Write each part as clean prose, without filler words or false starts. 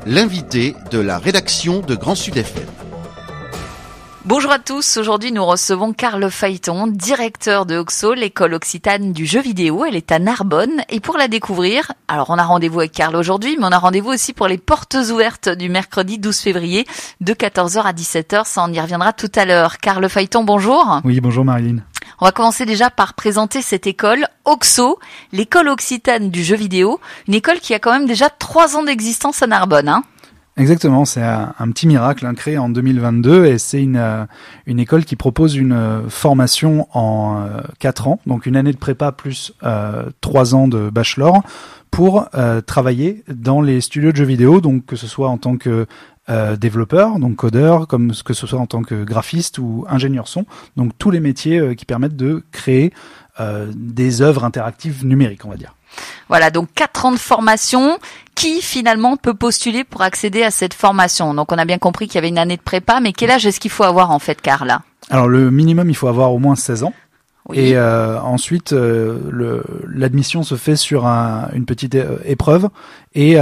l'invité de la rédaction de Grand Sud FM. Bonjour à tous, aujourd'hui nous recevons Carle Phaéton, directeur de OXO, l'école occitane du jeu vidéo. Elle est à Narbonne et pour la découvrir, alors on a rendez-vous avec Carle aujourd'hui, mais on a rendez-vous aussi pour les portes ouvertes du mercredi 12 février de 14h à 17h, ça on y reviendra tout à l'heure. Carle Phaéton, bonjour. Oui, bonjour Marilyn. On va commencer déjà par présenter cette école, OXO, l'école occitane du jeu vidéo, une école qui a quand même déjà 3 ans d'existence à Narbonne, hein. Exactement, c'est un petit miracle créé en 2022 et c'est une école qui propose une formation en 4 ans, donc une année de prépa plus 3 ans de bachelor pour travailler dans les studios de jeux vidéo, donc que ce soit en tant que développeur, donc codeur, comme que ce soit en tant que graphiste ou ingénieur son, donc tous les métiers qui permettent de créer des œuvres interactives numériques, on va dire. Voilà, donc 4 ans de formation. Qui finalement peut postuler pour accéder à cette formation? Donc on a bien compris qu'il y avait une année de prépa, mais quel âge est-ce qu'il faut avoir en fait, Carle? Alors le minimum, il faut avoir au moins 16 ans. Oui. Et ensuite, l'admission se fait sur une petite épreuve et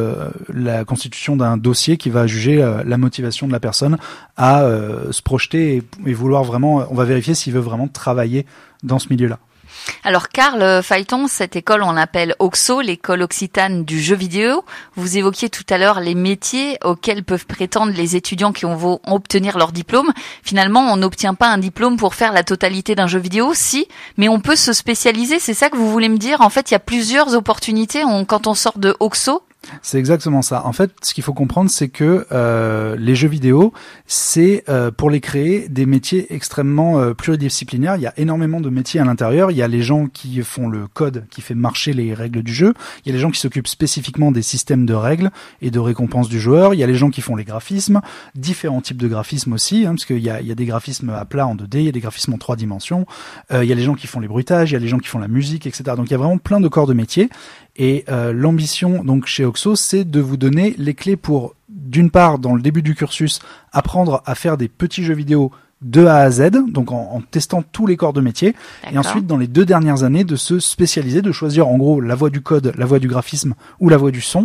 la constitution d'un dossier qui va juger la motivation de la personne à se projeter et vouloir vraiment. On va vérifier s'il veut vraiment travailler dans ce milieu-là. Alors Carle Phaéton, cette école on l'appelle OXO, l'école occitane du jeu vidéo. Vous évoquiez tout à l'heure les métiers auxquels peuvent prétendre les étudiants qui vont obtenir leur diplôme. Finalement, on n'obtient pas un diplôme pour faire la totalité d'un jeu vidéo, si, mais on peut se spécialiser, c'est ça que vous voulez me dire? En fait, il y a plusieurs opportunités quand on sort de OXO. C'est exactement ça. En fait, ce qu'il faut comprendre, c'est que les jeux vidéo, c'est pour les créer des métiers extrêmement pluridisciplinaires. Il y a énormément de métiers à l'intérieur. Il y a les gens qui font le code, qui fait marcher les règles du jeu. Il y a les gens qui s'occupent spécifiquement des systèmes de règles et de récompenses du joueur. Il y a les gens qui font les graphismes, différents types de graphismes aussi, parce qu'il y a des graphismes à plat en 2D, il y a des graphismes en 3 dimensions. Il y a les gens qui font les bruitages, il y a les gens qui font la musique, etc. Donc il y a vraiment plein de corps de métiers. Et l'ambition donc chez OXO, c'est de vous donner les clés pour, d'une part, dans le début du cursus, apprendre à faire des petits jeux vidéo de A à Z, donc en testant tous les corps de métier. D'accord. Et ensuite, dans les 2 dernières années, de se spécialiser, de choisir en gros la voie du code, la voie du graphisme ou la voie du son,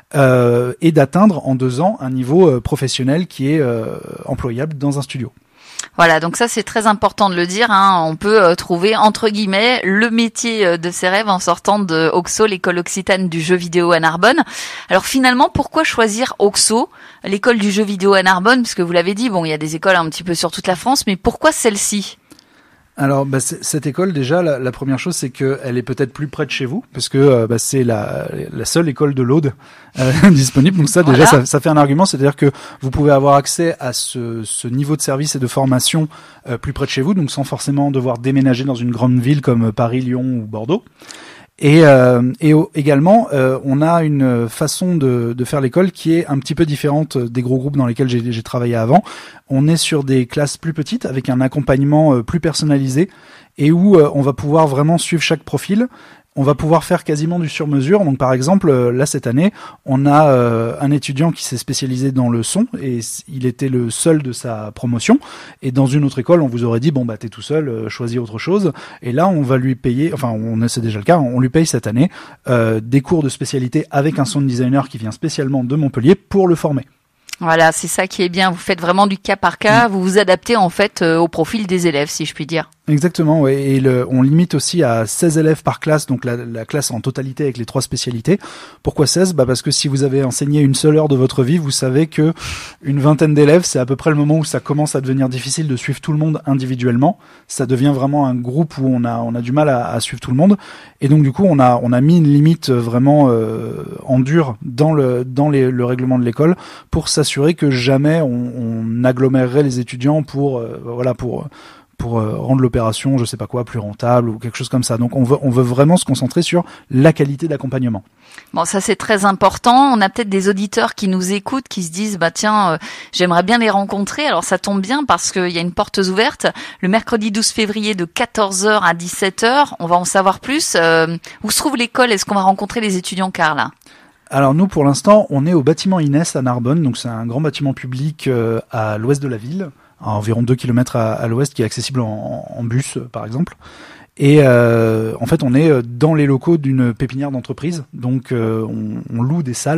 et d'atteindre en 2 ans un niveau professionnel qui est employable dans un studio. Voilà, donc ça c'est très important de le dire, hein. On peut trouver entre guillemets le métier de ses rêves en sortant de OXO, l'école occitane du jeu vidéo à Narbonne. Alors finalement, pourquoi choisir OXO, l'école du jeu vidéo à Narbonne? Parce que vous l'avez dit, bon, il y a des écoles un petit peu sur toute la France, mais pourquoi celle-ci? Alors, cette école, déjà, la première chose, c'est qu'elle est peut-être plus près de chez vous, parce que c'est la seule école de l'Aude disponible. Donc ça, déjà, voilà. ça fait un argument, c'est-à-dire que vous pouvez avoir accès à ce niveau de service et de formation plus près de chez vous, donc sans forcément devoir déménager dans une grande ville comme Paris, Lyon ou Bordeaux. Et également, on a une façon de faire l'école qui est un petit peu différente des gros groupes dans lesquels j'ai travaillé avant. On est sur des classes plus petites avec un accompagnement plus personnalisé et où on va pouvoir vraiment suivre chaque profil. On va pouvoir faire quasiment du sur-mesure. Donc par exemple, là cette année, on a un étudiant qui s'est spécialisé dans le son et il était le seul de sa promotion. Et dans une autre école, on vous aurait dit bon bah t'es tout seul, choisis autre chose. Et là, on va lui payer, enfin c'est déjà le cas, on lui paye cette année des cours de spécialité avec un sound designer qui vient spécialement de Montpellier pour le former. Voilà, c'est ça qui est bien. Vous faites vraiment du cas par cas. Vous vous adaptez en fait au profil des élèves, si je puis dire. Exactement, ouais. Et on limite aussi à 16 élèves par classe, donc la classe en totalité avec les 3 spécialités. Pourquoi 16? Parce que si vous avez enseigné une seule heure de votre vie, vous savez que une vingtaine d'élèves, c'est à peu près le moment où ça commence à devenir difficile de suivre tout le monde individuellement. Ça devient vraiment un groupe où on a du mal à suivre tout le monde. Et donc du coup, on a mis une limite vraiment en dur dans le règlement de l'école pour s'assurer que jamais on agglomérerait les étudiants pour rendre l'opération, je sais pas quoi, plus rentable ou quelque chose comme ça. Donc on veut vraiment se concentrer sur la qualité d'accompagnement. Bon, ça c'est très important. On a peut-être des auditeurs qui nous écoutent, qui se disent j'aimerais bien les rencontrer. Alors ça tombe bien parce qu'il y a une porte ouverte le mercredi 12 février de 14h à 17h. On va en savoir plus. Où se trouve l'école? Est-ce qu'on va rencontrer les étudiants, Carle? Alors nous, pour l'instant, on est au bâtiment Inès à Narbonne. Donc c'est un grand bâtiment public à l'ouest de la ville, à environ 2 km à l'ouest, qui est accessible en bus, par exemple. Et en fait, on est dans les locaux d'une pépinière d'entreprise. Donc on loue des salles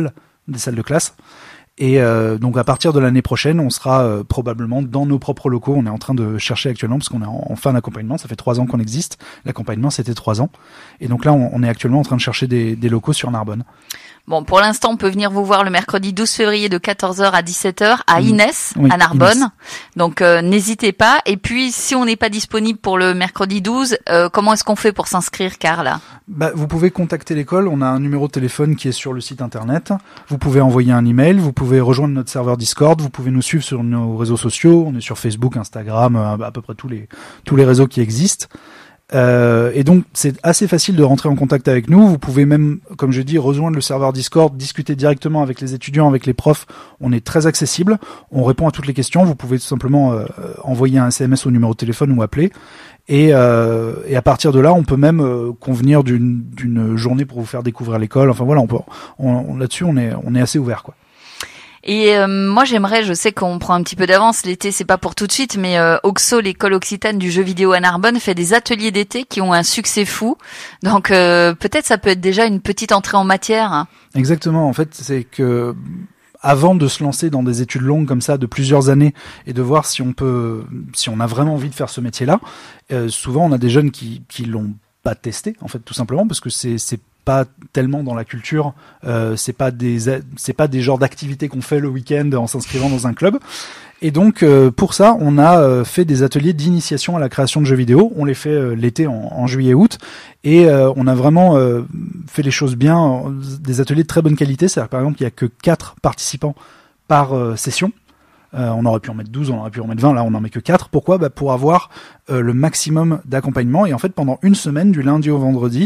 des salles de classe. Et donc à partir de l'année prochaine, on sera probablement dans nos propres locaux. On est en train de chercher actuellement parce qu'on est en fin d'accompagnement. Ça fait 3 ans qu'on existe. L'accompagnement, c'était 3 ans. Et donc là, on est actuellement en train de chercher des locaux sur Narbonne. Bon, pour l'instant, on peut venir vous voir le mercredi 12 février de 14h à 17h à Inès, oui, à Narbonne. Inès. Donc, n'hésitez pas. Et puis, si on n'est pas disponible pour le mercredi 12, comment est-ce qu'on fait pour s'inscrire, Karl? Vous pouvez contacter l'école. On a un numéro de téléphone qui est sur le site internet. Vous pouvez envoyer un email. Vous pouvez rejoindre notre serveur Discord. Vous pouvez nous suivre sur nos réseaux sociaux. On est sur Facebook, Instagram, à peu près tous les réseaux qui existent. Et donc c'est assez facile de rentrer en contact avec nous. Vous pouvez même, comme je dis, rejoindre le serveur Discord, discuter directement avec les étudiants, avec les profs. On est très accessible, on répond à toutes les questions. Vous pouvez tout simplement envoyer un SMS au numéro de téléphone ou appeler. Et à partir de là, on peut même convenir d'une journée pour vous faire découvrir l'école. Enfin voilà, là-dessus on est assez ouvert, quoi. Et moi je sais qu'on prend un petit peu d'avance, l'été c'est pas pour tout de suite, mais Oxo, l'école occitane du jeu vidéo à Narbonne, fait des ateliers d'été qui ont un succès fou. Donc peut-être ça peut être déjà une petite entrée en matière. Exactement, en fait c'est que avant de se lancer dans des études longues comme ça de plusieurs années et de voir si on a vraiment envie de faire ce métier-là, souvent on a des jeunes qui l'ont pas testé en fait tout simplement parce que c'est pas tellement dans la culture, c'est pas des genres d'activités qu'on fait le week-end en s'inscrivant dans un club. Et donc pour ça, on a fait des ateliers d'initiation à la création de jeux vidéo. On les fait l'été en juillet-août et on a vraiment fait les choses bien, des ateliers de très bonne qualité. C'est-à-dire par exemple, il y a que 4 participants par session. On aurait pu en mettre 12, on aurait pu en mettre 20, là on en met que 4. Pourquoi ? Pour avoir le maximum d'accompagnement. Et en fait, pendant une semaine, du lundi au vendredi,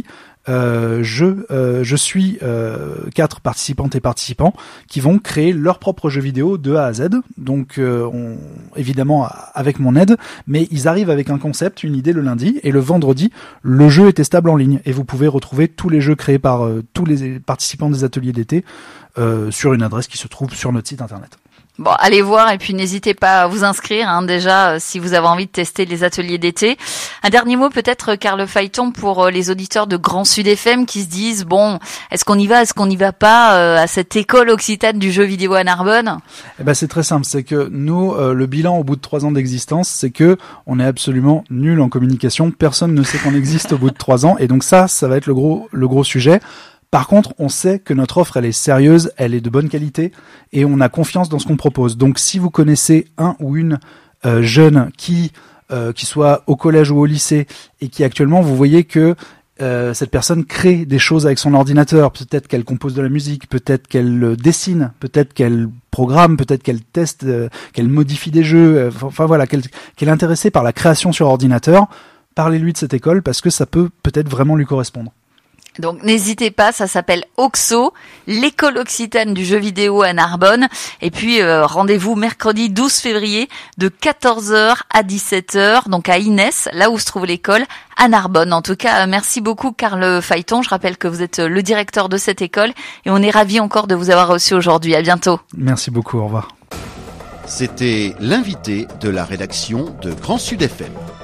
je suis 4 participantes et participants qui vont créer leur propre jeu vidéo de A à Z. Donc évidemment avec mon aide, mais ils arrivent avec un concept, une idée le lundi, et le vendredi, le jeu est testable en ligne. Et vous pouvez retrouver tous les jeux créés par tous les participants des ateliers d'été sur une adresse qui se trouve sur notre site internet. Bon, allez voir et puis n'hésitez pas à vous inscrire déjà si vous avez envie de tester les ateliers d'été. Un dernier mot peut-être, Karl Phaéton, pour les auditeurs de Grand Sud FM qui se disent bon, est-ce qu'on y va pas à cette école occitane du jeu vidéo à Narbonne ? C'est très simple, c'est que nous le bilan au bout de 3 ans d'existence, c'est que on est absolument nul en communication, personne ne sait qu'on existe au bout de 3 ans et donc ça va être le gros sujet. Par contre, on sait que notre offre, elle est sérieuse, elle est de bonne qualité et on a confiance dans ce qu'on propose. Donc, si vous connaissez un ou une jeune qui soit au collège ou au lycée et qui actuellement, vous voyez que cette personne crée des choses avec son ordinateur, peut-être qu'elle compose de la musique, peut-être qu'elle dessine, peut-être qu'elle programme, peut-être qu'elle teste, qu'elle modifie des jeux, enfin voilà, qu'elle est intéressée par la création sur ordinateur, parlez-lui de cette école parce que ça peut peut-être vraiment lui correspondre. Donc n'hésitez pas, ça s'appelle Oxo, l'école occitane du jeu vidéo à Narbonne. Et puis rendez-vous mercredi 12 février de 14h à 17h, donc à Inès, là où se trouve l'école, à Narbonne. En tout cas, merci beaucoup Karl Phaéton. Je rappelle que vous êtes le directeur de cette école et on est ravis encore de vous avoir reçu aujourd'hui. À bientôt. Merci beaucoup, au revoir. C'était l'invité de la rédaction de Grand Sud FM.